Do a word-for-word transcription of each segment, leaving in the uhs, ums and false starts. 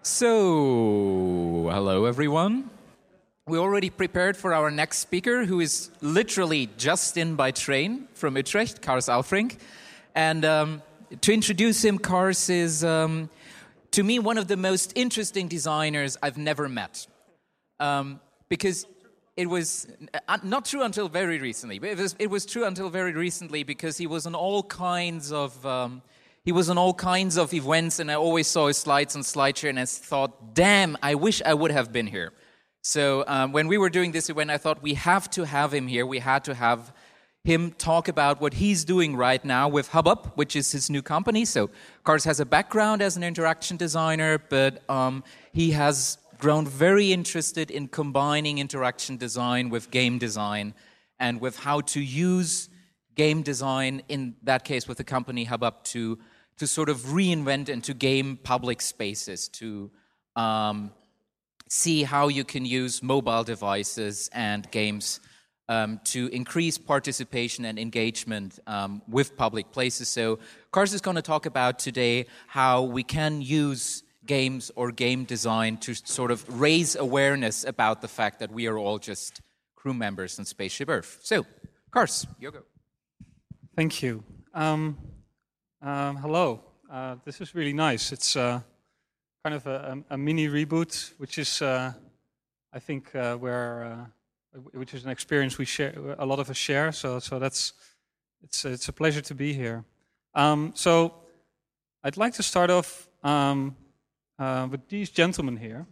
So, hello everyone. We already prepared for our next speaker, who is literally just in by train from Utrecht, Kars Alfrink. And um, to introduce him, Kars is, um, to me, one of the most interesting designers I've never met. Um, because it was uh, not true until very recently, but it was, it was true until very recently because he was on all kinds of... Um, He was on all kinds of events, and I always saw his slides on SlideShare, and I thought, damn, I wish I would have been here. So um, when we were doing this event, I thought we have to have him here. We had to have him talk about what he's doing right now with Hubup, which is his new company. So Kars has a background as an interaction designer, but um, he has grown very interested in combining interaction design with game design and with how to use game design, in that case with the company Hubup, to to sort of reinvent and to game public spaces, to um, see how you can use mobile devices and games um, to increase participation and engagement um, with public places. So Kars is going to talk about today how we can use games or game design to sort of raise awareness about the fact that we are all just crew members on Spaceship Earth. So, Kars, you go. Thank you. Um, um, hello. Uh, this is really nice. It's uh, kind of a, a mini reboot, which is, uh, I think, uh, where uh, which is an experience we share. A lot of us share. So, so that's it's it's a pleasure to be here. Um, so, I'd like to start off um, uh, with these gentlemen here,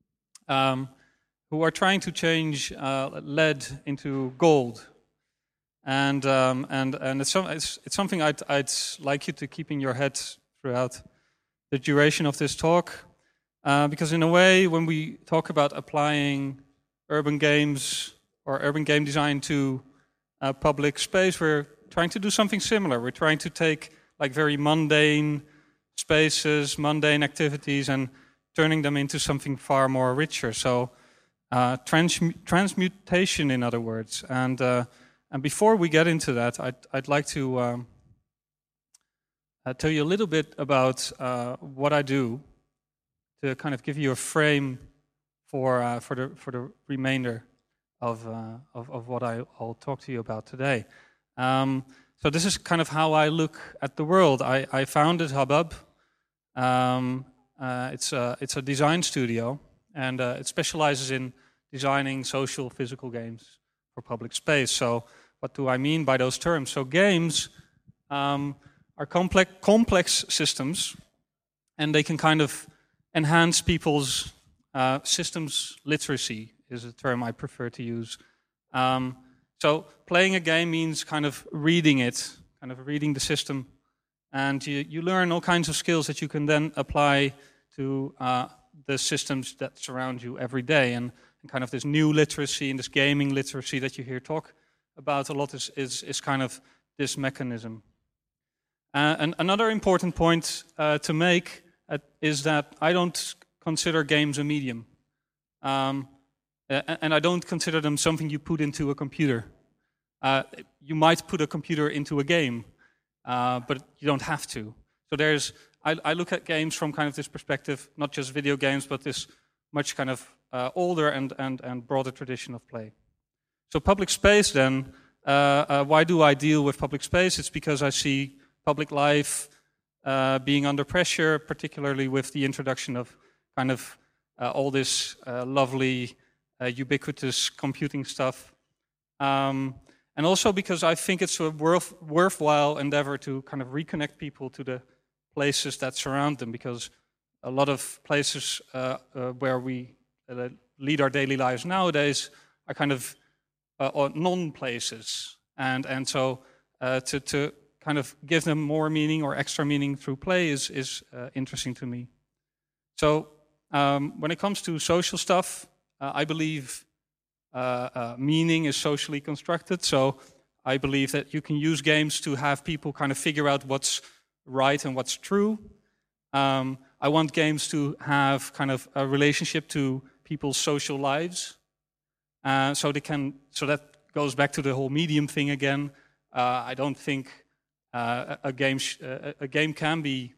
um, who are trying to change uh, lead into gold. And um, and and it's, some, it's it's something I'd I'd like you to keep in your head throughout the duration of this talk, uh, because in a way, when we talk about applying urban games or urban game design to uh, public space, we're trying to do something similar. We're trying to take like very mundane spaces, mundane activities, and turning them into something far more richer. So, uh, trans- transmutation, in other words, and. Uh, And before we get into that, I'd, I'd like to um, uh, tell you a little bit about uh, what I do, to kind of give you a frame for uh, for the for the remainder of uh, of, of what I, I'll talk to you about today. Um, so this is kind of how I look at the world. I, I founded Hubup. Um, uh, it's a it's a design studio, and uh, it specializes in designing social physical games for public space. So what do I mean by those terms? So games um, are complex, complex systems, and they can kind of enhance people's uh, systems literacy, is a term I prefer to use. Um, so playing a game means kind of reading it, kind of reading the system, and you, you learn all kinds of skills that you can then apply to uh, the systems that surround you every day. And And kind of this new literacy and this gaming literacy that you hear talk about a lot is is, is kind of this mechanism. Uh, and another important point uh, to make uh, is that I don't consider games a medium. Um, and I don't consider them something you put into a computer. Uh, you might put a computer into a game, uh, but you don't have to. So there's, I, I look at games from kind of this perspective, not just video games, but this much kind of Uh, older and, and, and broader tradition of play. So public space then, uh, uh, why do I deal with public space? It's because I see public life uh, being under pressure, particularly with the introduction of kind of uh, all this uh, lovely, uh, ubiquitous computing stuff. Um, and also because I think it's a worth, worthwhile endeavor to kind of reconnect people to the places that surround them, because a lot of places uh, uh, where we Uh, lead our daily lives nowadays are kind of uh, non-places, and and so uh, to to kind of give them more meaning or extra meaning through play is is uh, interesting to me. So um, when it comes to social stuff, uh, I believe uh, uh, meaning is socially constructed. So I believe that you can use games to have people kind of figure out what's right and what's true. Um, I want games to have kind of a relationship to people's social lives, uh, so they can. So that goes back to the whole medium thing again. Uh, I don't think uh, a game sh- a game can be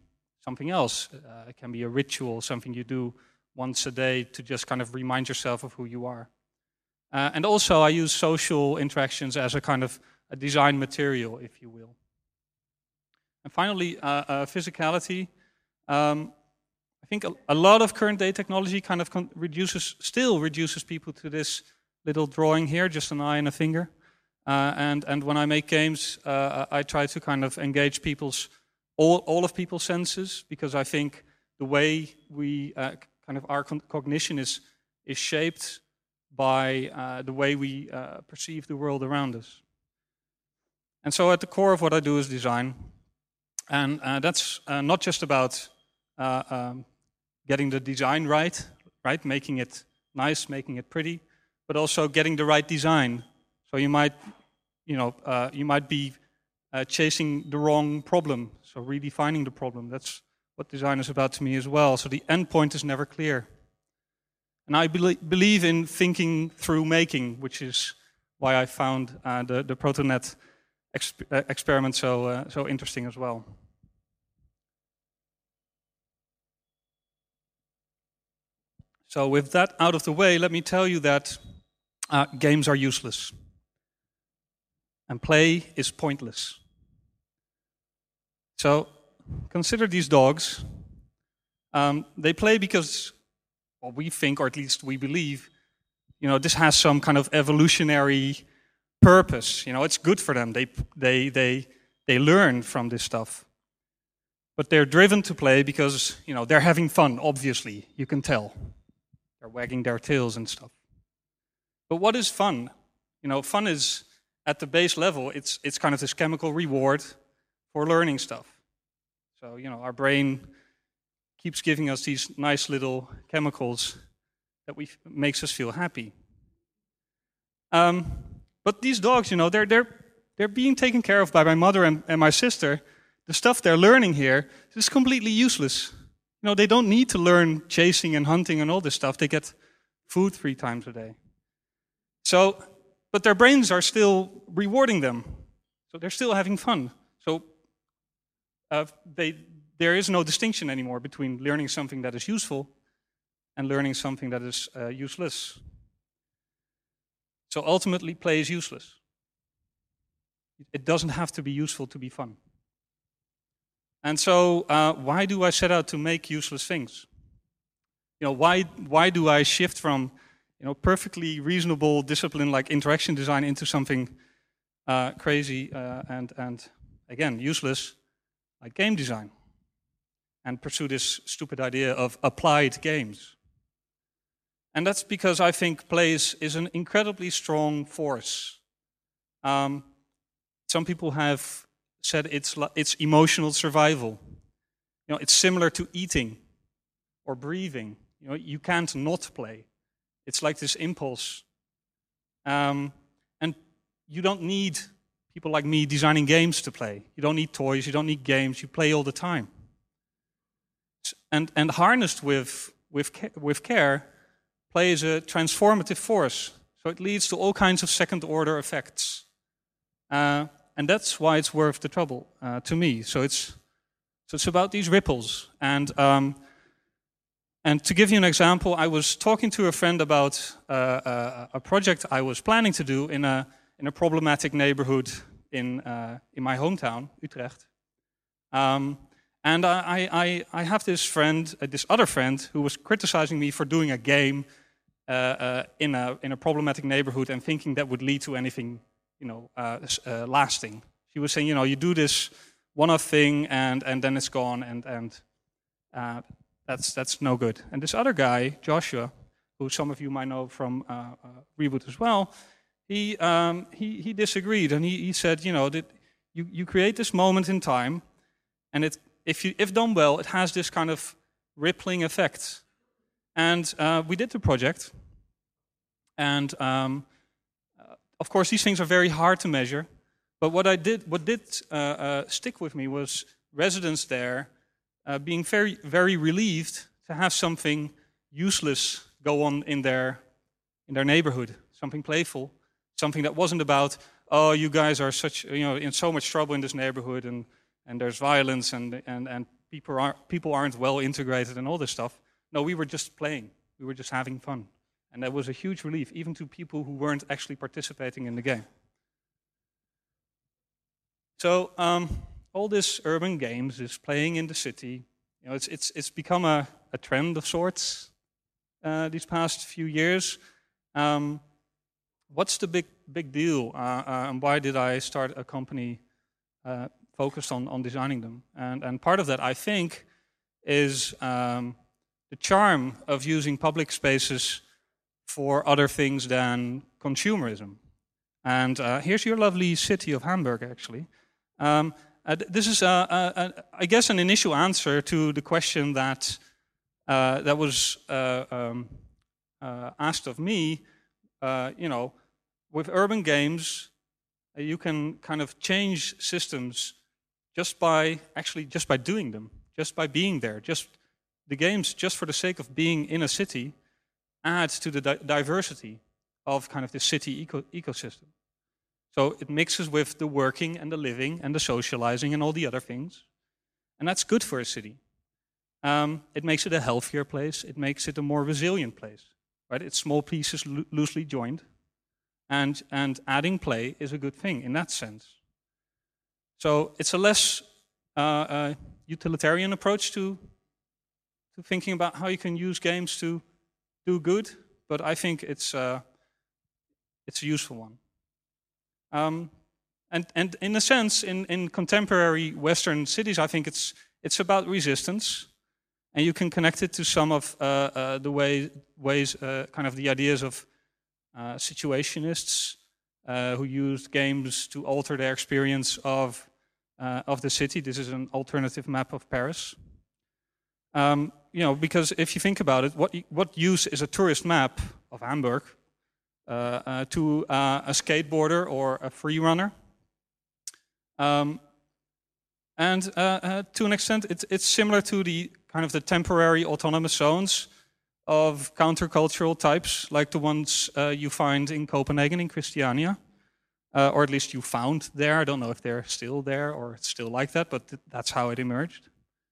something else. Uh, it can be a ritual, something you do once a day to just kind of remind yourself of who you are. Uh, and also I use social interactions as a kind of a design material, if you will. And finally, uh, uh, physicality. Um, I think a, a lot of current day technology kind of con reduces, still reduces people to this little drawing here, just an eye and a finger. Uh, and, and when I make games, uh, I try to kind of engage people's, all, all of people's senses, because I think the way we, uh, kind of our con cognition is, is shaped by uh, the way we uh, perceive the world around us. And so at the core of what I do is design. And uh, that's uh, not just about uh, um, getting the design right, right, making it nice, making it pretty, but also getting the right design. So you might, you know, uh, you might be uh, chasing the wrong problem, so redefining the problem. That's what design is about to me as well. So the end point is never clear. And I be believe in thinking through making, which is why I found uh, the, the Protonet exp uh, experiment so, uh, so interesting as well. So with that out of the way, let me tell you that uh, games are useless. And play is pointless. So consider these dogs. Um, they play because, well, we think, or at least we believe, you know, this has some kind of evolutionary purpose. You know, it's good for them. They they they they learn from this stuff. But they're driven to play because, you know, they're having fun. Obviously, you can tell. They're wagging their tails and stuff. But what is fun? You know, fun is, at the base level, it's it's kind of this chemical reward for learning stuff. So, you know, our brain keeps giving us these nice little chemicals that we makes us feel happy. Um, but these dogs, you know, they're they're they're being taken care of by my mother and, and my sister. The stuff they're learning here is completely useless. You know, they don't need to learn chasing and hunting and all this stuff. They get food three times a day. So, but their brains are still rewarding them. So they're still having fun. So uh, they, there is no distinction anymore between learning something that is useful and learning something that is uh, useless. So ultimately, play is useless. It doesn't have to be useful to be fun. And so, uh, why do I set out to make useless things? You know, why why do I shift from, you know, perfectly reasonable discipline like interaction design into something uh, crazy uh, and and again useless like game design, and pursue this stupid idea of applied games? And that's because I think play is, is an incredibly strong force. Um, some people have said it's it's emotional survival. You know, it's similar to eating or breathing. You know, you can't not play. It's like this impulse. Um, and you don't need people like me designing games to play. You don't need toys, you don't need games, you play all the time. And and harnessed with with with care, play is a transformative force. So it leads to all kinds of second order effects. Uh, And that's why it's worth the trouble uh, to me. So it's so it's about these ripples. And um, and to give you an example, I was talking to a friend about uh, a, a project I was planning to do in a in a problematic neighborhood in uh, in my hometown, Utrecht. Um, and I, I I have this friend, uh, this other friend, who was criticizing me for doing a game uh, uh, in a in a problematic neighborhood and thinking that would lead to anything, you know, uh, uh, lasting. She was saying, you know, you do this one-off thing and and then it's gone, and and uh, that's that's no good. And this other guy, Joshua, who some of you might know from uh, uh, Reboot as well, he um, he he disagreed, and he he said, you know, that you you create this moment in time, and it if you if done well, it has this kind of rippling effect. And uh, we did the project, and. Um, Of course, these things are very hard to measure, but what I did, what did uh, uh, stick with me was residents there uh, being very, very relieved to have something useless go on in their in their neighborhood, something playful, something that wasn't about, oh, you guys are such, you know, in so much trouble in this neighborhood, and and there's violence, and and and people aren't, people aren't well integrated and all this stuff. No, we were just playing. We were just having fun. And that was a huge relief, even to people who weren't actually participating in the game. So um, all this urban games, this playing in the city, you know, it's it's it's become a, a trend of sorts uh, these past few years. Um, what's the big big deal, uh, uh, and why did I start a company uh, focused on on designing them? And and part of that, I think, is um, the charm of using public spaces for other things than consumerism. And uh, here's your lovely city of Hamburg, actually. Um, uh, this is, uh, uh, uh, I guess, an initial answer to the question that uh, that was uh, um, uh, asked of me. Uh, you know, with urban games, uh, you can kind of change systems just by actually just by doing them, just by being there. Just the games, just for the sake of being in a city, adds to the di diversity of kind of the city eco ecosystem. So it mixes with the working and the living and the socializing and all the other things. And that's good for a city. Um, it makes it a healthier place. It makes it a more resilient place. Right? It's small pieces lo loosely joined. And, and adding play is a good thing in that sense. So it's a less uh, uh, utilitarian approach to, to thinking about how you can use games to do good, but I think it's, uh, it's a useful one. Um, and, and in a sense, in, in contemporary Western cities, I think it's, it's about resistance. And you can connect it to some of uh, uh, the way, ways, uh, kind of the ideas of uh, situationists uh, who used games to alter their experience of, uh, of the city. This is an alternative map of Paris. Um, you know, because if you think about it, what, what use is a tourist map of Hamburg Uh, uh, to uh, a skateboarder or a free runner? Um, and uh, uh, to an extent, it's, it's similar to the kind of the temporary autonomous zones of countercultural types, like the ones uh, you find in Copenhagen, in Christiania, uh, or at least you found there. I don't know if they're still there or it's still like that, but th that's how it emerged.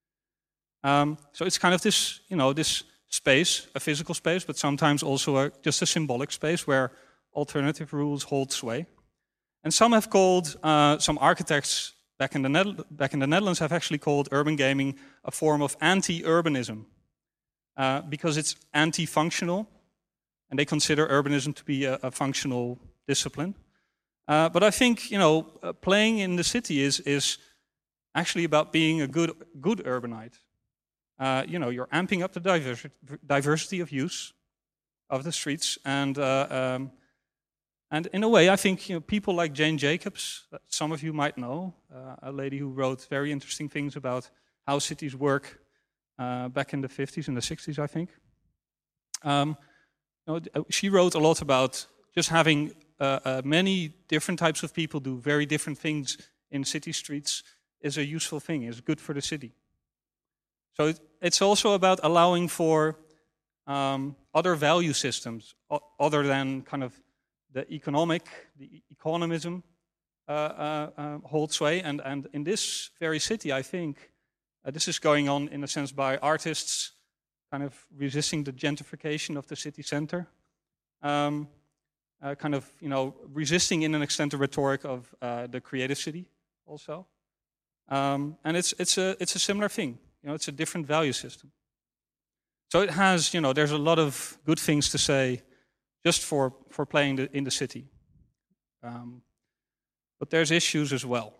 Um, so it's kind of this, you know, this space, a physical space, but sometimes also a, just a symbolic space where alternative rules hold sway. And some have called, uh, some architects back in, the Nether back in the Netherlands have actually called urban gaming a form of anti-urbanism, uh, because it's anti-functional, and they consider urbanism to be a, a functional discipline. Uh, but I think, you know, uh, playing in the city is, is actually about being a good, good urbanite. Uh, you know, you're amping up the diversi diversity of use of the streets, and uh, um, and in a way, I think, you know, people like Jane Jacobs, that some of you might know, uh, a lady who wrote very interesting things about how cities work uh, back in the fifties and the sixties, I think. Um, you know, she wrote a lot about just having uh, uh, many different types of people do very different things in city streets is a useful thing, is good for the city. So it, it's also about allowing for um, other value systems, other than kind of the economic, the economism uh, uh, uh, hold sway. And, and in this very city, I think, uh, this is going on in a sense by artists kind of resisting the gentrification of the city center. Um, uh, kind of, you know, resisting in an extent the rhetoric of uh, the creative city also. Um, and it's, it's, a, it's a similar thing. You know, it's a different value system. So it has, you know, there's a lot of good things to say just for, for playing the, in the city. Um, but there's issues as well.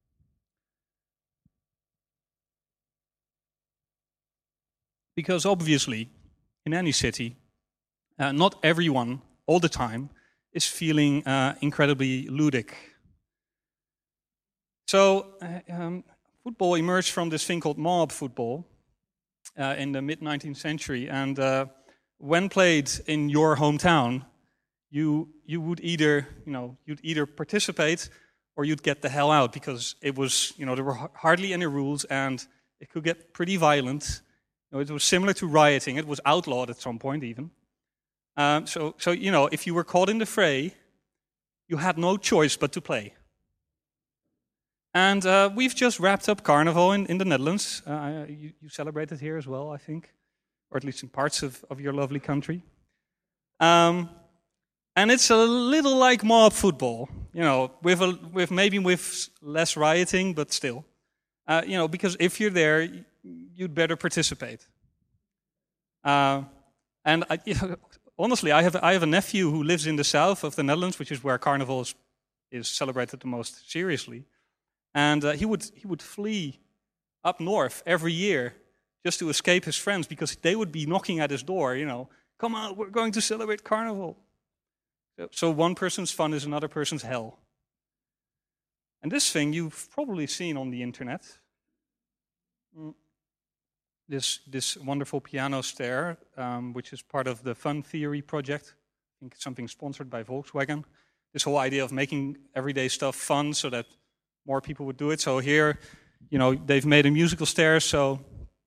Because obviously, in any city, uh, not everyone, all the time, is feeling uh, incredibly ludic. So, uh, um, football emerged from this thing called mob football uh, in the mid nineteenth century, and uh, when played in your hometown, you you would either you know you'd either participate or you'd get the hell out, because it was you know there were hardly any rules and it could get pretty violent. You know, it was similar to rioting. It was outlawed at some point even. Um, so so you know if you were caught in the fray, you had no choice but to play. And uh, we've just wrapped up Carnival in, in the Netherlands. Uh, you, you celebrated here as well, I think, or at least in parts of, of your lovely country. Um, and it's a little like mob football, you know, with a, with maybe with less rioting, but still, uh, you know, because if you're there, you'd better participate. Uh, and I, you know, honestly, I have I have a nephew who lives in the south of the Netherlands, which is where Carnival is, is celebrated the most seriously. And uh, he would he would flee up north every year just to escape his friends, because they would be knocking at his door, you know, come on, we're going to celebrate Carnival. So, so one person's fun is another person's hell. And this thing you've probably seen on the internet. This this wonderful piano stair, um, which is part of the Fun Theory project. I think it's something sponsored by Volkswagen. This whole idea of making everyday stuff fun so that more people would do it. So here, you know, they've made a musical stair, so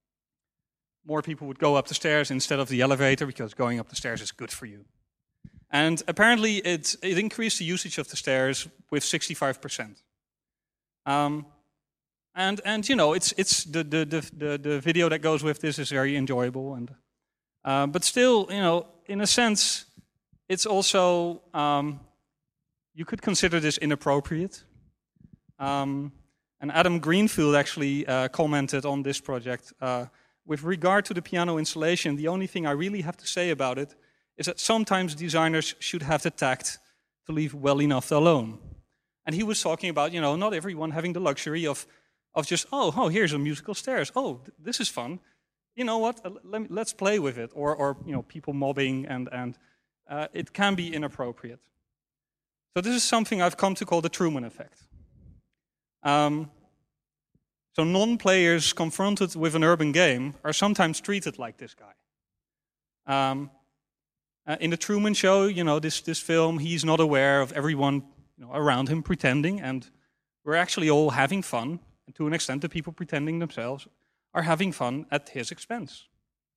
more people would go up the stairs instead of the elevator, because going up the stairs is good for you. And apparently it, it increased the usage of the stairs with sixty-five percent. Um, and, and, you know, it's it's the, the, the, the, the video that goes with this is very enjoyable. And uh, but still, you know, in a sense, it's also, um, you could consider this inappropriate. Um, and Adam Greenfield actually uh, commented on this project. Uh, with regard to the piano installation, the only thing I really have to say about it is that sometimes designers should have the tact to leave well enough alone. And he was talking about, you know, not everyone having the luxury of, of just, oh, oh, here's a musical stairs. Oh, th this is fun. You know what? Uh, let me, let's play with it. Or, or you know, people mobbing, and and uh, it can be inappropriate. So this is something I've come to call the Truman effect. Um, so non-players confronted with an urban game are sometimes treated like this guy. Um, uh, in the Truman Show, you know, this this film, he's not aware of everyone, you know, around him pretending, and we're actually all having fun. And to an extent, the people pretending themselves are having fun at his expense.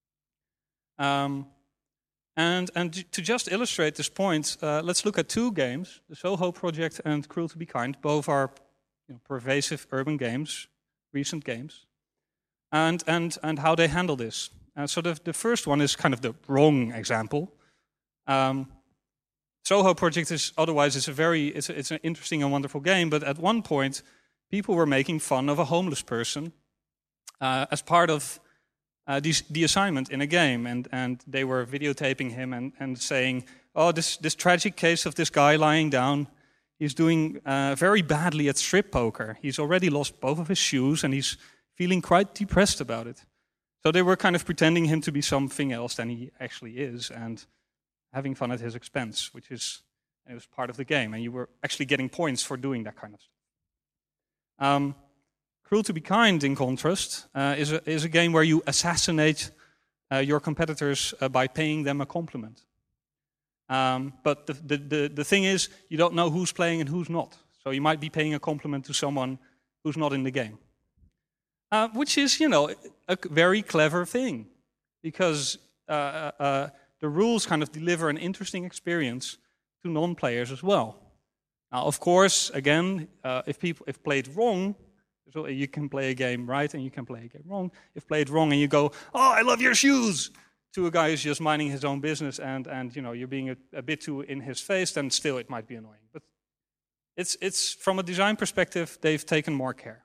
Um, and and to just illustrate this point, uh, let's look at two games: the Soho Project and Cruel to Be Kind. Both are You know, pervasive urban games, recent games, and and and how they handle this. Uh, so the the first one is kind of the wrong example. Um, Soho Project is otherwise it's a very it's a, it's an interesting and wonderful game, but at one point, people were making fun of a homeless person uh, as part of uh, the, the assignment in a game, and and they were videotaping him and and saying, "Oh, this this tragic case of this guy lying down. He's doing uh, very badly at strip poker. He's already lost both of his shoes, and he's feeling quite depressed about it." So they were kind of pretending him to be something else than he actually is, and having fun at his expense, which is it was part of the game, and you were actually getting points for doing that kind of stuff. Um, Cruel to Be Kind, in contrast, uh, is a is a game where you assassinate uh, your competitors uh, by paying them a compliment. Um, but the, the, the, the thing is, you don't know who's playing and who's not. So you might be paying a compliment to someone who's not in the game. Uh, which is, you know, a very clever thing. Because uh, uh, the rules kind of deliver an interesting experience to non-players as well. Now, of course, again, uh, if people if played wrong, so you can play a game right and you can play a game wrong. If played wrong and you go, "Oh, I love your shoes," to a guy who's just minding his own business, and, and you know, you're being a, a bit too in his face, then still it might be annoying. But it's, it's from a design perspective, they've taken more care.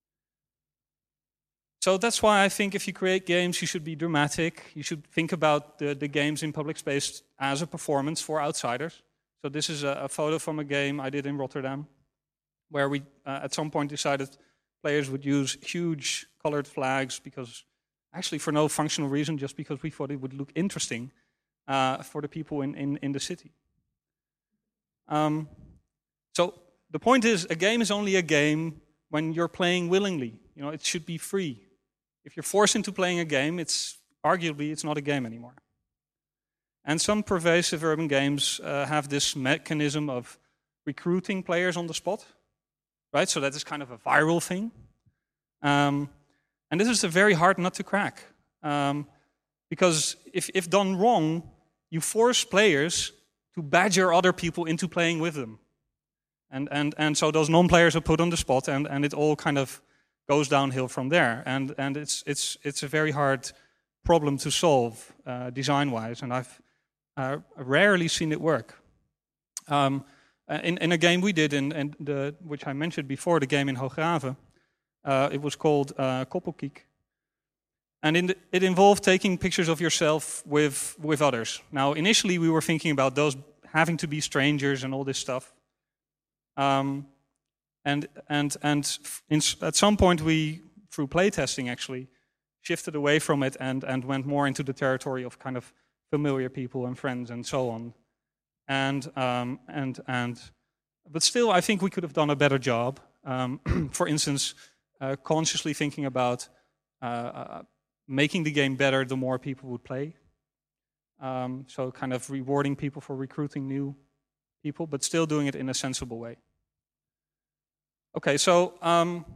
So that's why I think if you create games, you should be dramatic. You should think about the, the games in public space as a performance for outsiders. So this is a, a photo from a game I did in Rotterdam, where we uh, at some point decided players would use huge colored flags, because actually for no functional reason, just because we thought it would look interesting uh, for the people in, in, in the city. Um, so the point is, a game is only a game when you're playing willingly. You know, it should be free. If you're forced into playing a game, it's arguably it's not a game anymore. And some pervasive urban games uh, have this mechanism of recruiting players on the spot, right? So that is kind of a viral thing. Um, and this is a very hard nut to crack. Um, because if, if done wrong, you force players to badger other people into playing with them. And, and, and so those non-players are put on the spot, and, and it all kind of goes downhill from there. And, and it's, it's, it's a very hard problem to solve uh, design-wise, and I've uh, rarely seen it work. Um, in, in a game we did, in, in the, which I mentioned before, the game in Hoograven, uh, it was called uh, Koppelkiek. And in the, it involved taking pictures of yourself with, with others. Now, initially we were thinking about those having to be strangers and all this stuff. Um, and and and in, at some point we, through playtesting actually, shifted away from it and, and went more into the territory of kind of familiar people and friends and so on. And um, and and but still, I think we could have done a better job. Um, for instance, uh, consciously thinking about uh, uh, making the game better the more people would play. Um, so kind of rewarding people for recruiting new people, but still doing it in a sensible way. Okay, so um,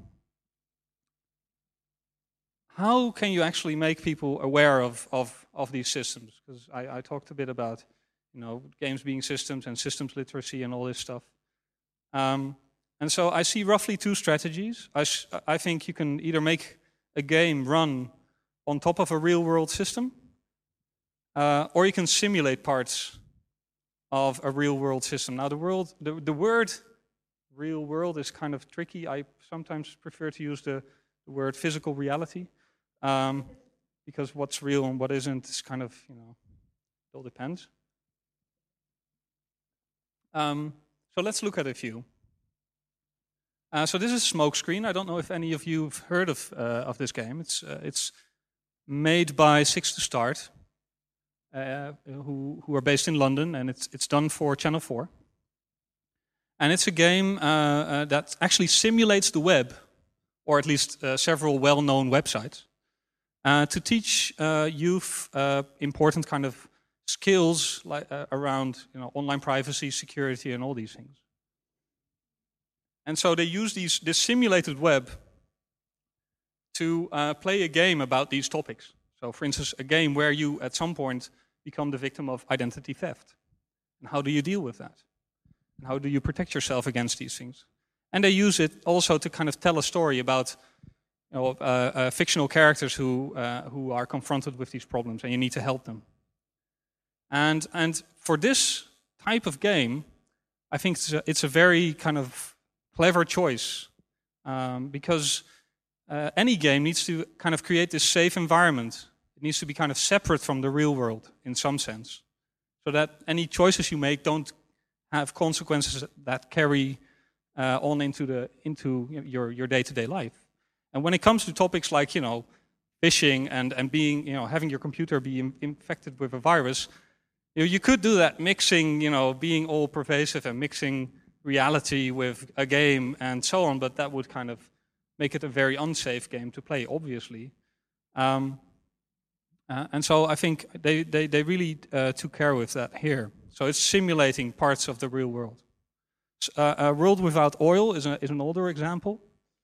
how can you actually make people aware of, of, of these systems? Because I, I talked a bit about, you know, games being systems and systems literacy and all this stuff. Um, and so I see roughly two strategies. I, sh I think you can either make a game run on top of a real-world system, uh, or you can simulate parts of a real-world system. Now, the, world, the, the word real-world is kind of tricky. I sometimes prefer to use the, the word physical reality, um, because what's real and what isn't is kind of, you know, it all depends. Um, so let's look at a few. Uh, so this is Smokescreen. I don't know if any of you have heard of, uh, of this game. It's, uh, it's made by Six to Start, uh, who, who are based in London, and it's, it's done for Channel four. And it's a game uh, uh, that actually simulates the web, or at least uh, several well-known websites, uh, to teach uh, youth uh, important kind of skills like, uh, around, you know, online privacy, security, and all these things. And so they use these, this simulated web to uh, play a game about these topics. So, for instance, a game where you, at some point, become the victim of identity theft. And how do you deal with that? And how do you protect yourself against these things? And they use it also to kind of tell a story about, you know, uh, uh, fictional characters who uh, who are confronted with these problems, and you need to help them. And and for this type of game, I think it's a, it's a very kind of clever choice, um, because uh, any game needs to kind of create this safe environment. It needs to be kind of separate from the real world in some sense, so that any choices you make don't have consequences that carry uh, on into the into your your day-to-day life. And when it comes to topics like, you know, phishing and and being, you know, having your computer be in, infected with a virus, you know, you could do that mixing, you know, being all pervasive and mixing reality with a game and so on, but that would kind of make it a very unsafe game to play, obviously. Um, uh, and so I think they, they, they really uh, took care with that here. So it's simulating parts of the real world. Uh, a World Without Oil is, a, is an older example.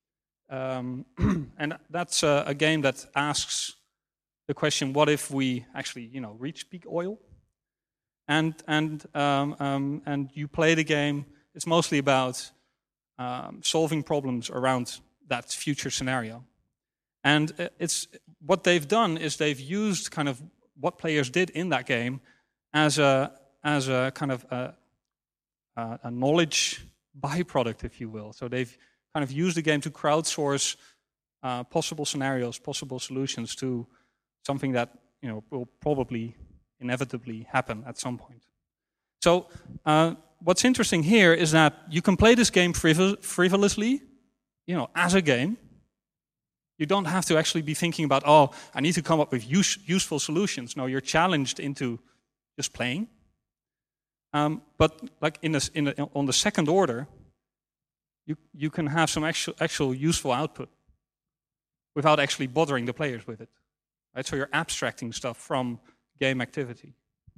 Um, and that's a, a game that asks the question, what if we actually, you know, reach peak oil? And, and, um, um, and you play the game. It's mostly about um, solving problems around that future scenario. And it's what they've done is they've used kind of what players did in that game as a as a kind of a, a knowledge byproduct, if you will. So they've kind of used the game to crowdsource uh, possible scenarios, possible solutions to something that, you know, will probably inevitably happen at some point. So uh, what's interesting here is that you can play this game frivol frivolously, you know, as a game. You don't have to actually be thinking about, oh, I need to come up with use, useful solutions. No, you're challenged into just playing. Um, but like in the, in the, on the second order, you you can have some actual actual useful output without actually bothering the players with it, right? So you're abstracting stuff from game activity.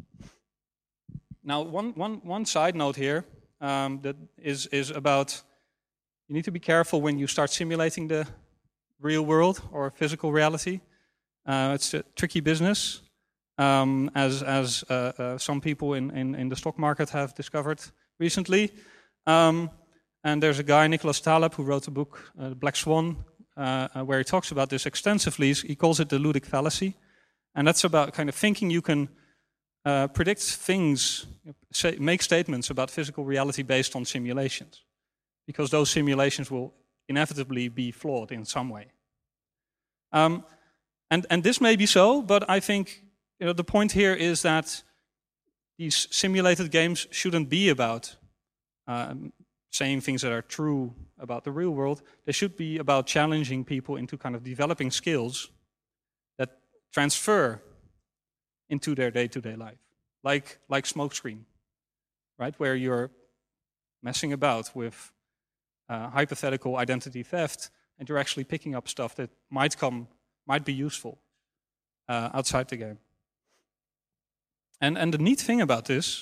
Now, one one one side note here um, that is is about you need to be careful when you start simulating the real world or physical reality. Uh, it's a tricky business, um, as as uh, uh, some people in, in, in the stock market have discovered recently. Um, And there's a guy, Nicholas Taleb, who wrote a book, uh, Black Swan, uh, uh, where he talks about this extensively. He calls it the ludic fallacy. And that's about kind of thinking you can uh, predict things, say, make statements about physical reality based on simulations, because those simulations will inevitably be flawed in some way. Um, and, and this may be so, but I think you know, the point here is that these simulated games shouldn't be about um, saying things that are true about the real world. They should be about challenging people into kind of developing skills that transfer into their day-to-day life, like like Smokescreen, right, where you're messing about with uh, hypothetical identity theft, and you're actually picking up stuff that might come, might be useful uh, outside the game. And and the neat thing about this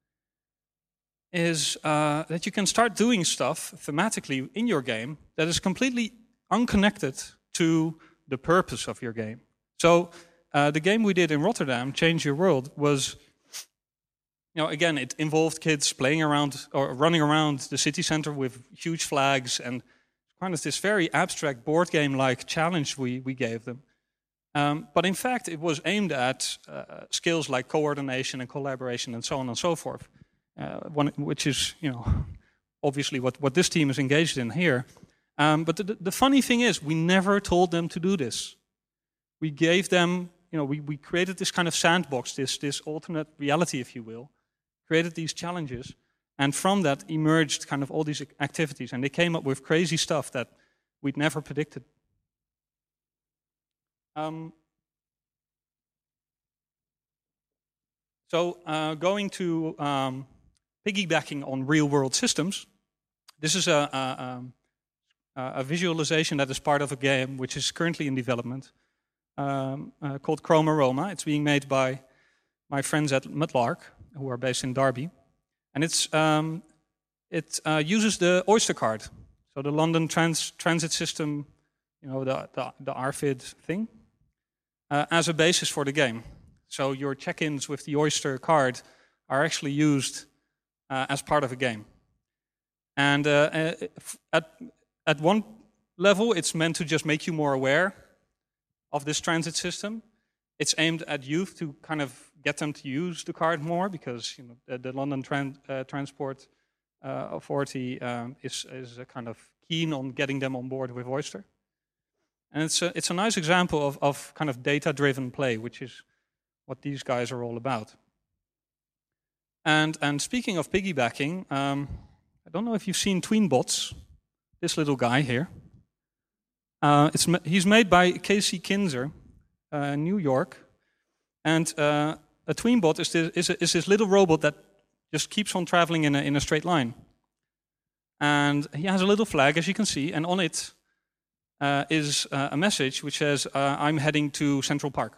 is uh, that you can start doing stuff thematically in your game that is completely unconnected to the purpose of your game. So uh, the game we did in Rotterdam, Change Your World, was, you know, again, it involved kids playing around or running around the city center with huge flags and kind of this very abstract board game-like challenge we, we gave them. Um, but in fact, it was aimed at uh, skills like coordination and collaboration and so on and so forth. Uh, one, which is, you know, obviously what, what this team is engaged in here. Um, but the, the funny thing is, we never told them to do this. We gave them, you know, we, we created this kind of sandbox, this, this alternate reality, if you will, created these challenges, and from that emerged kind of all these activities, and they came up with crazy stuff that we'd never predicted. Um, so uh, going to... Um, piggybacking on real-world systems, this is a, a, a, a visualization that is part of a game which is currently in development um, uh, called Chromaroma. It's being made by my friends at Mudlark, who are based in Derby. And it's, um, it uh, uses the Oyster card, so the London trans transit system, you know, the, the, the R F I D thing, uh, as a basis for the game. So your check-ins with the Oyster card are actually used Uh, as part of a game. And uh, at, at one level, it's meant to just make you more aware of this transit system. It's aimed at youth to kind of get them to use the card more, because you know, the, the London Tran uh, Transport uh, Authority um, is, is uh, kind of keen on getting them on board with Oyster. And it's a, it's a nice example of, of kind of data-driven play, which is what these guys are all about. And, and speaking of piggybacking, um, I don't know if you've seen Tweenbots, this little guy here. Uh, it's, he's made by Casey Kinzer, uh, New York. And uh, a Tweenbot is this, is, a, is this little robot that just keeps on traveling in a, in a straight line. And he has a little flag, as you can see, and on it uh, is uh, a message which says, uh, I'm heading to Central Park.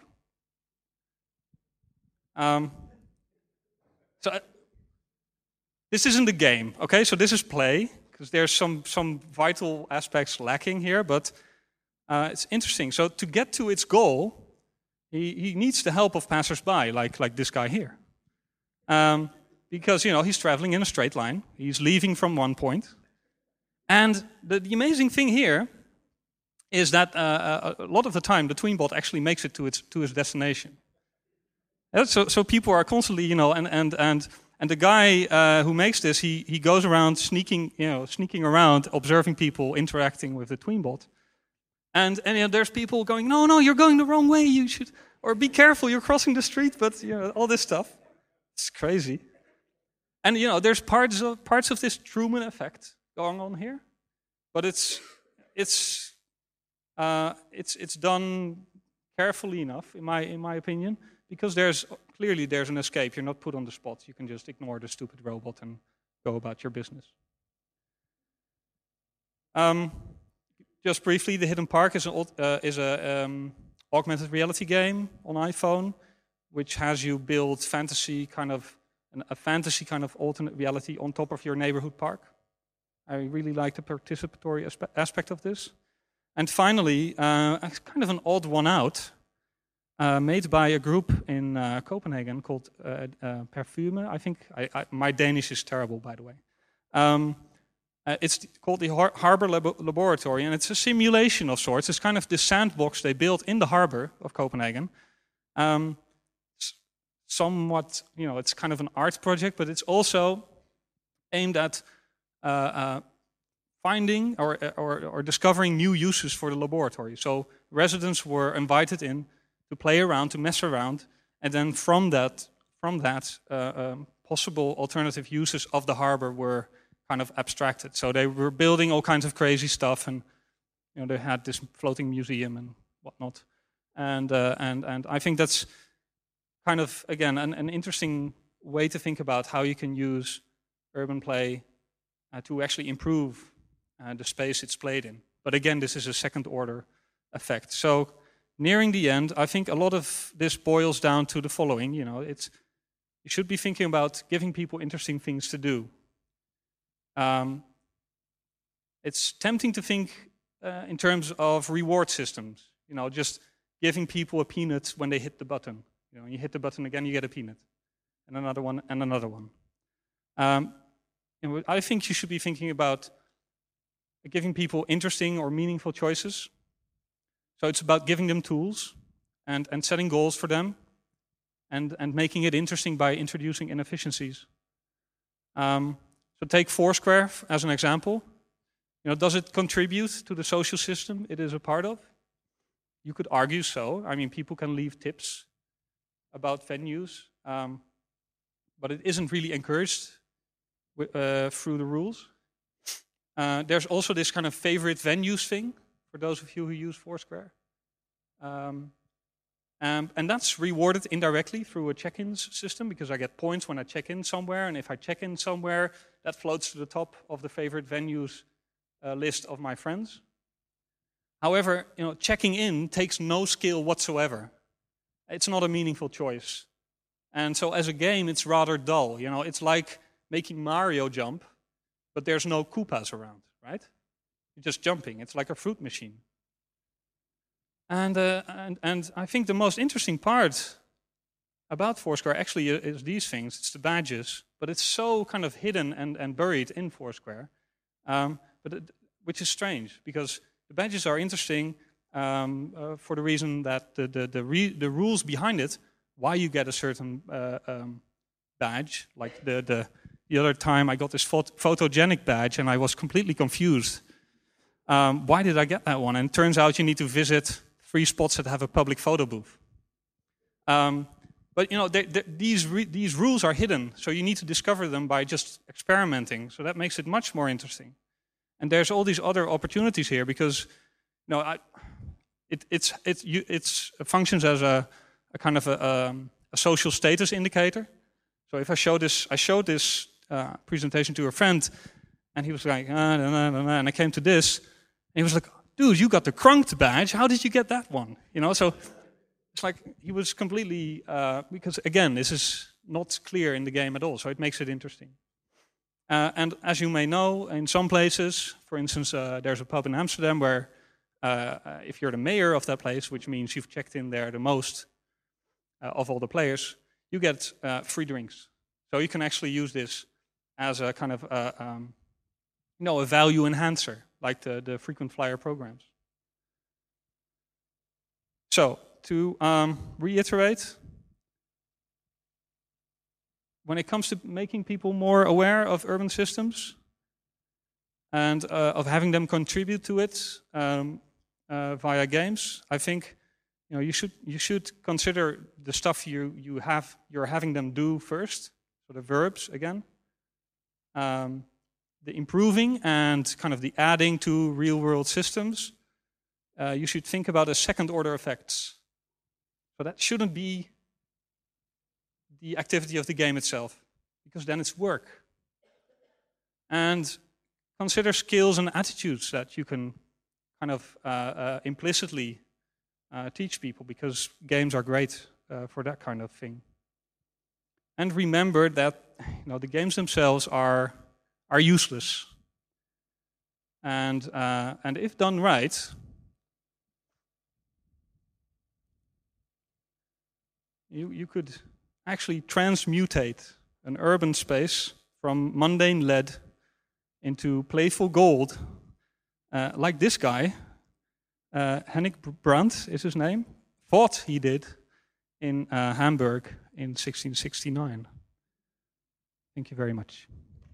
Um, So uh, this isn't a game, okay? So this is play, because there's some, some vital aspects lacking here, but uh, it's interesting. So to get to its goal, he, he needs the help of passers-by, like, like this guy here. Um, because, you know, he's traveling in a straight line. He's leaving from one point. And the, the amazing thing here is that uh, a lot of the time, the Tweenbot actually makes it to its, to its destination. So, so people are constantly, you know, and and and and the guy uh, who makes this, he he goes around sneaking, you know, sneaking around, observing people interacting with the Tweenbot, and and you know, there's people going, no, no, you're going the wrong way. You should, or be careful, you're crossing the street. But you know, all this stuff, it's crazy. And you know, there's parts of parts of this Truman effect going on here, but it's it's uh, it's it's done carefully enough, in my in my opinion. Because there's clearly there's an escape. You're not put on the spot. You can just ignore the stupid robot and go about your business. Um, just briefly, The Hidden Park is an uh, is a um, augmented reality game on iPhone, which has you build fantasy kind of an, a fantasy kind of alternate reality on top of your neighborhood park. I really like the participatory aspe aspect of this. And finally, uh, kind of an odd one out. Uh, made by a group in uh, Copenhagen called uh, uh, Perfume. I think I, I, my Danish is terrible, by the way. Um, Uh, it's called the Har- Harbor Labo- Laboratory, and it's a simulation of sorts. It's kind of the sandbox they built in the harbor of Copenhagen. Um, somewhat, you know, it's kind of an art project, but it's also aimed at uh, uh, finding or, or, or discovering new uses for the laboratory. So residents were invited in to play around, to mess around, and then from that, from that, uh, um, possible alternative uses of the harbor were kind of abstracted. So they were building all kinds of crazy stuff, and you know, they had this floating museum and whatnot. And uh, and and I think that's kind of, again, an, an interesting way to think about how you can use urban play uh, to actually improve uh, the space it's played in. But again, this is a second order effect. So nearing the end, I think a lot of this boils down to the following. You know, it's you should be thinking about giving people interesting things to do. Um, it's tempting to think uh, in terms of reward systems. You know, just giving people a peanut when they hit the button. You know, you hit the button again, you get a peanut, and another one, and another one. Um, and I think you should be thinking about giving people interesting or meaningful choices. So it's about giving them tools and, and setting goals for them, and, and making it interesting by introducing inefficiencies. Um, so take Foursquare as an example. You know, does it contribute to the social system it is a part of? You could argue so. I mean, people can leave tips about venues, um, but it isn't really encouraged uh, through the rules. Uh, there's also this kind of favorite venues thing, for those of you who use Foursquare. Um, and, and that's rewarded indirectly through a check-ins system, because I get points when I check in somewhere, and if I check in somewhere, that floats to the top of the favorite venues uh, list of my friends. However, you know, checking in takes no skill whatsoever. It's not a meaningful choice. And so as a game, it's rather dull. You know, it's like making Mario jump, but there's no Koopas around, right? You're just jumping. It's like a fruit machine. And, uh, and, and I think the most interesting part about Foursquare actually is these things. It's the badges, but it's so kind of hidden and, and buried in Foursquare, um, but it, which is strange, because the badges are interesting um, uh, for the reason that the, the, the, re the rules behind it, why you get a certain uh, um, badge, like the, the, the other time I got this phot photogenic badge and I was completely confused. Um, why did I get that one? And it turns out you need to visit three spots that have a public photo booth. Um, but you know, they, they, these, re these rules are hidden, so you need to discover them by just experimenting, so that makes it much more interesting. And there's all these other opportunities here, because you know, I, it it's, it, you, it's, it functions as a, a kind of a, um, a social status indicator. So if I show this, I showed this uh, presentation to a friend, and he was like, ah, nah, nah, nah, and I came to this, and he was like, dude, you got the Crunked badge, how did you get that one? You know, so it's like he was completely, uh, because again, this is not clear in the game at all, so it makes it interesting. Uh, and as you may know, in some places, for instance, uh, there's a pub in Amsterdam where uh, if you're the mayor of that place, which means you've checked in there the most uh, of all the players, you get uh, free drinks. So you can actually use this as a kind of, uh, um, you know, a value enhancer, like the, the frequent flyer programs. So, to um, reiterate, when it comes to making people more aware of urban systems and uh, of having them contribute to it um, uh, via games, I think you know you should you should consider the stuff you you have you're having them do first. So the verbs again, um, the improving and kind of the adding to real world systems. Uh, you should think about as second order effects. So that shouldn't be the activity of the game itself, because then it's work. And consider skills and attitudes that you can kind of uh, uh, implicitly uh, teach people, because games are great uh, for that kind of thing. And remember that you know the games themselves are are useless. And uh, and if done right, you you could actually transmutate an urban space from mundane lead into playful gold, uh, like this guy, uh, Henrik Brandt is his name, thought he did in uh, Hamburg in sixteen sixty-nine. Thank you very much.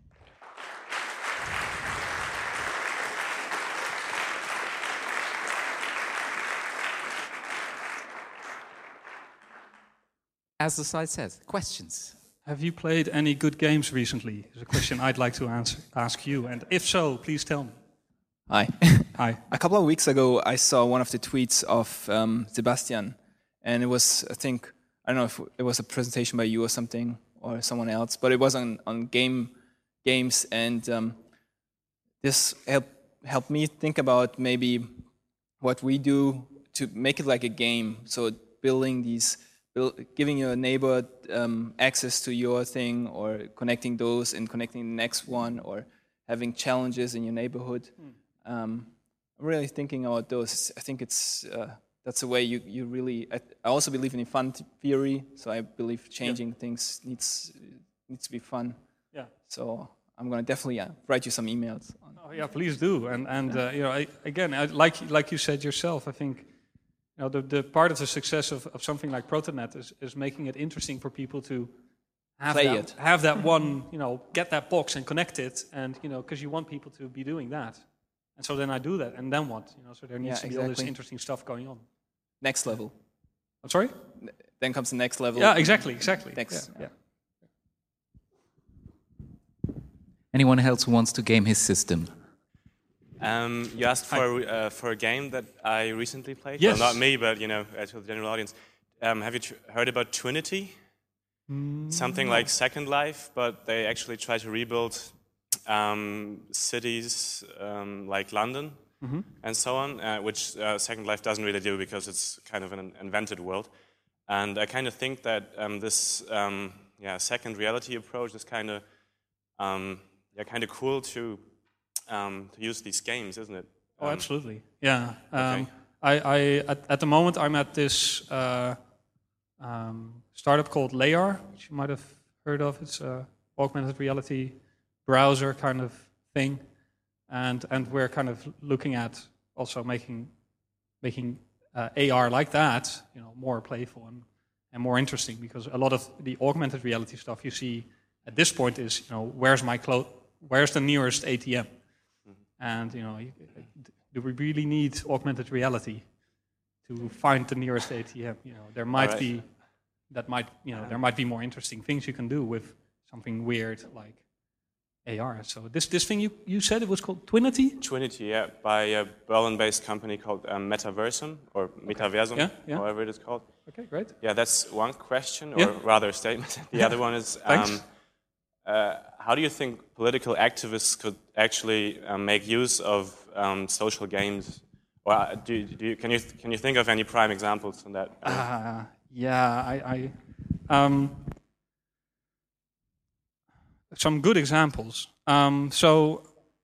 As the slide says, questions. Have you played any good games recently? Is a question I'd like to answer, ask you. And if so, please tell me. Hi. Hi. A couple of weeks ago, I saw one of the tweets of um, Sebastian, and it was, I think, I don't know if it was a presentation by you or something, or someone else, but it was on, on game games, and um, this helped helped me think about maybe what we do to make it like a game. So building these, build, giving your neighbor um, access to your thing, or connecting those and connecting the next one, or having challenges in your neighborhood. Mm. Um, I'm really thinking about those. I think it's uh, that's a way you, you really. I, I also believe in fun theory, so I believe changing yeah. things needs needs to be fun. Yeah. So I'm gonna definitely uh, write you some emails. On oh yeah, please do. And and uh, you know, I, again, I, like like you said yourself, I think you know the the part of the success of, of something like Protonet is is making it interesting for people to have play that, it, have that one, you know, get that box and connect it, and you know, because you want people to be doing that. And so then I do that, and then what? You know, so there needs yeah, to be exactly. all this interesting stuff going on. Next level. I'm sorry? Then comes the next level. Yeah, exactly, exactly. Next. Yeah. yeah. Anyone else who wants to game his system? Um, you asked for uh, for a game that I recently played. Yes. Well, not me, but you know, uh, to the general audience. Um, have you tr- heard about Twinity? Mm, Something no. like Second Life, but they actually try to rebuild Um, cities um, like London mm-hmm. and so on, uh, which uh, Second Life doesn't really do because it's kind of an invented world. And I kind of think that um, this um, yeah, second reality approach is kind of um, yeah, kind of cool to um, to use these games, isn't it? Oh, Um, absolutely. Yeah. Um, okay. I, I at, at the moment I'm at this uh, um, startup called Layar, which you might have heard of. It's a augmented reality browser kind of thing, and and we're kind of looking at also making making uh, A R like that, you know, more playful and, and more interesting, because a lot of the augmented reality stuff you see at this point is, you know, where's my clo- where's the nearest A T M, mm-hmm. and you know, do we really need augmented reality to find the nearest A T M? You know, there might right. be that might you know there might be more interesting things you can do with something weird like A R. So this this thing you, you said, it was called Twinity? Twinity, yeah, by a Berlin-based company called um, Metaversum, or Metaversum, yeah, yeah. however it is called. Okay, great. Yeah, that's one question, or yeah. rather a statement. The other one is, um, uh, how do you think political activists could actually um, make use of um, social games? Or uh, do, do you, can you can you think of any prime examples on that? Uh, yeah, I... I um, Some good examples. Um, so,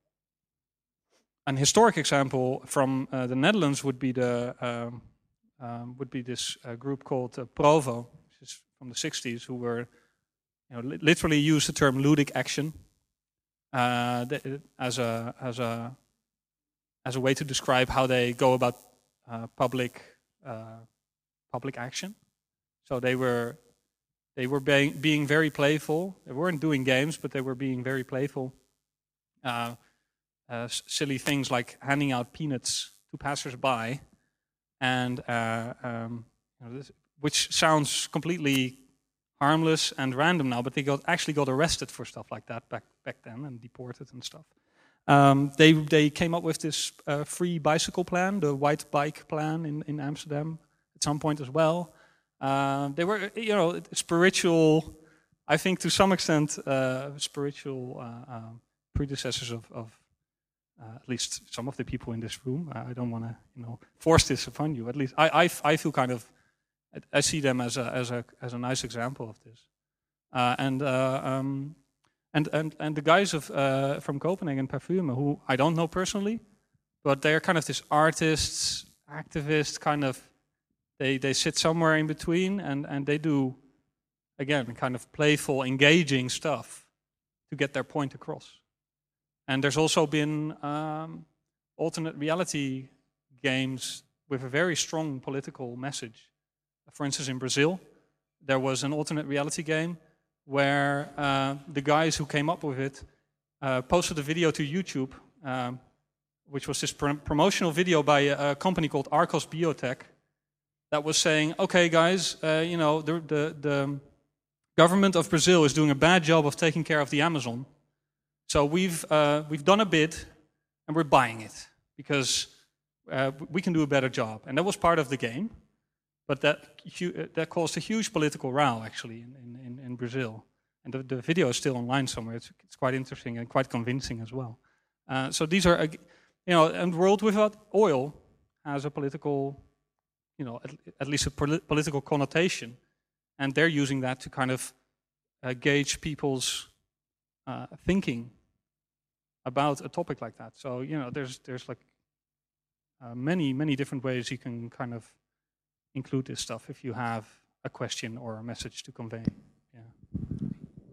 an historic example from uh, the Netherlands would be the um, um, would be this uh, group called uh, Provo, which is from the sixties, who were, you know, li- literally used the term ludic action uh, th- as a as a as a way to describe how they go about uh, public uh, public action. So they were. They were being, being very playful. They weren't doing games, but they were being very playful. Uh, uh, silly things like handing out peanuts to passersby, and uh, um, you know, this, which sounds completely harmless and random now, but they got actually got arrested for stuff like that back back then and deported and stuff. Um, they they came up with this uh, free bicycle plan, the white bike plan in, in Amsterdam at some point as well. Uh, they were, you know, spiritual, I think to some extent, uh, spiritual uh, uh, predecessors of, of uh, at least some of the people in this room. I don't want to, you know, force this upon you. At least I, I, I feel kind of, I see them as a as a as a nice example of this. Uh, and uh, um, and and and the guys of uh, from Copenhagen Parfume, who I don't know personally, but they're kind of this artists, activist kind of. They they sit somewhere in between, and, and they do, again, kind of playful, engaging stuff to get their point across. And there's also been um, alternate reality games with a very strong political message. For instance, in Brazil, there was an alternate reality game where uh, the guys who came up with it uh, posted a video to YouTube, um, which was this pr- promotional video by a, a company called Arcos Biotech that was saying, okay, guys, uh, you know, the, the, the government of Brazil is doing a bad job of taking care of the Amazon. So we've, uh, we've done a bid and we're buying it because uh, we can do a better job. And that was part of the game. But that hu- that caused a huge political row, actually, in, in, in Brazil. And the, the video is still online somewhere. It's, it's quite interesting and quite convincing as well. Uh, so these are, you know, and the world without oil has a political, you know, at, at least a pol- political connotation. And they're using that to kind of uh, gauge people's uh, thinking about a topic like that. So, you know, there's, there's like uh, many, many different ways you can kind of include this stuff if you have a question or a message to convey. Yeah.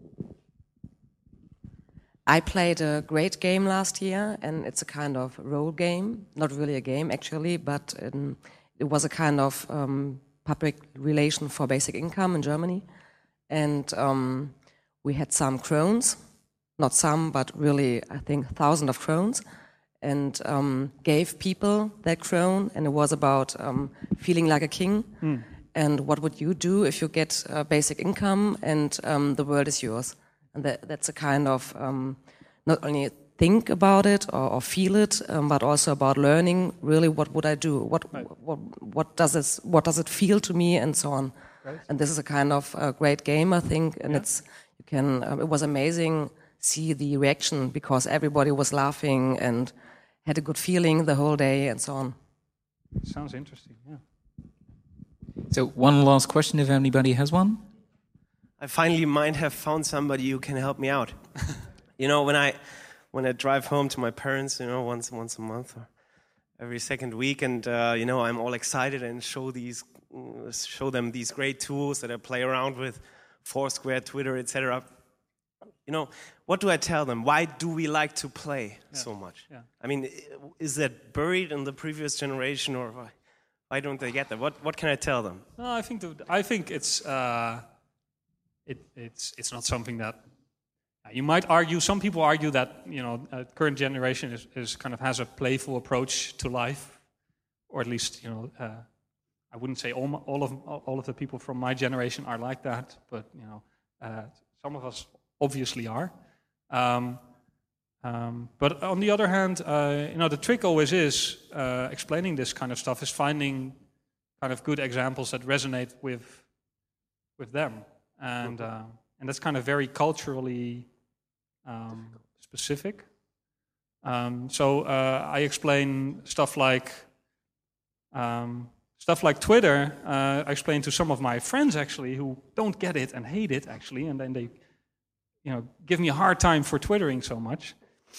I played a great game last year, and it's a kind of role game. Not really a game, actually, but um, it was a kind of um, public relation for basic income in Germany. And um, we had some crones, not some, but really, I think, thousands of crones, and um, gave people that crown, and it was about um, feeling like a king. Mm. And what would you do if you get uh, basic income and um, the world is yours? And that, that's a kind of um, not only think about it or, or feel it, um, but also about learning. Really, what would I do? What right. what, what does it what does it feel to me, and so on. Right. And this is a kind of uh, great game, I think. And yeah. it's you can. Um, it was amazing see the reaction because everybody was laughing and had a good feeling the whole day and so on. Sounds interesting, yeah. So one last question, if anybody has one. I finally might have found somebody who can help me out. You know, when I when I drive home to my parents, you know, once once a month or every second week, and uh, you know, I'm all excited and show these uh, show them these great tools that I play around with, Foursquare, Twitter, et cetera. You know, what do I tell them? Why do we like to play yeah. so much? Yeah. I mean, is that buried in the previous generation, or why, why don't they get that? What What can I tell them? No, I think the, I think it's uh, it, it's it's not something that uh, you might argue. Some people argue that you know, uh, current generation is, is kind of has a playful approach to life, or at least you know, uh, I wouldn't say all my, all of all of the people from my generation are like that, but you know, uh, some of us obviously are. Um, um, but on the other hand, uh, you know, the trick always is uh, explaining this kind of stuff is finding kind of good examples that resonate with with them, and uh, and that's kind of very culturally um, specific. Um, so uh, I explain stuff like um, stuff like Twitter. Uh, I explain to some of my friends actually who don't get it and hate it actually, and then they. You know, give me a hard time for twittering so much.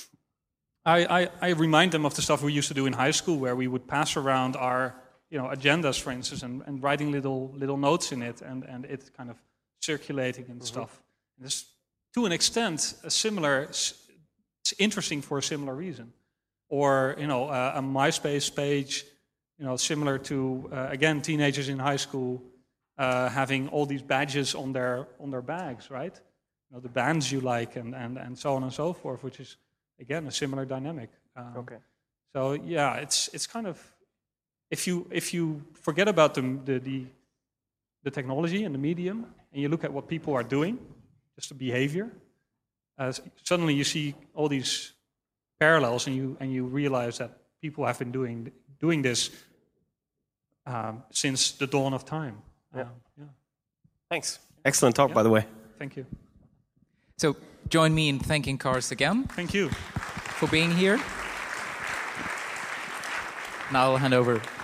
I, I, I remind them of the stuff we used to do in high school, where we would pass around our, you know, agendas, for instance, and, and writing little little notes in it, and, and it kind of circulating and mm-hmm. stuff. And this, to an extent, a similar. It's interesting for a similar reason, or you know, uh, a MySpace page, you know, similar to uh, again teenagers in high school uh, having all these badges on their on their bags, right? You know, the bands you like, and, and, and so on and so forth, which is again a similar dynamic. Um, okay. So yeah, it's it's kind of if you if you forget about the, the the the technology and the medium, and you look at what people are doing, just the behavior, uh, suddenly you see all these parallels, and you and you realize that people have been doing doing this um, since the dawn of time. Yeah. Um, yeah. Thanks. Excellent talk, yeah. by the way. Thank you. So join me in thanking Kars again. Thank you for being here. Now I'll hand over